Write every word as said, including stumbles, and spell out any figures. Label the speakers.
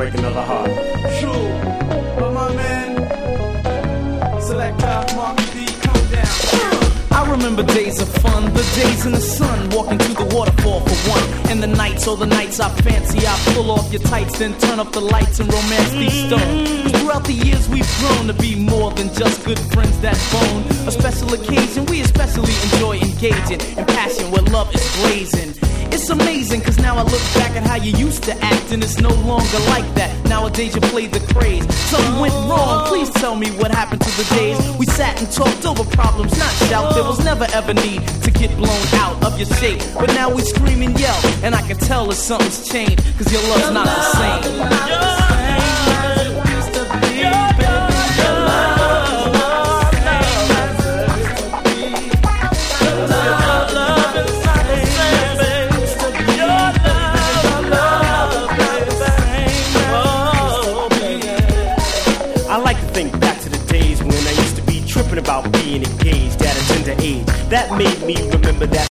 Speaker 1: break another heart.
Speaker 2: True, but my man, Selector Mark D, come down. I remember days of fun, the days in the sun, walking to the waterfall for one. And the nights, oh the nights I fancy, I pull off your tights, then turn up the lights and romance these stones. Cause throughout the years we've grown to be more than just good friends that bone. A special occasion, we especially enjoy engaging in passion where love is blazing. It's amazing, cause now I look back at how you used to act, and it's no longer like that. Nowadays you play the craze. Something went wrong, please tell me what happened to the days we sat and talked over problems, not shout. There was never ever need to get blown out of your shape, but now we scream and yell, and I can tell that something's changed, cause your love's not the same.
Speaker 1: About being engaged at a tender age, that made me remember that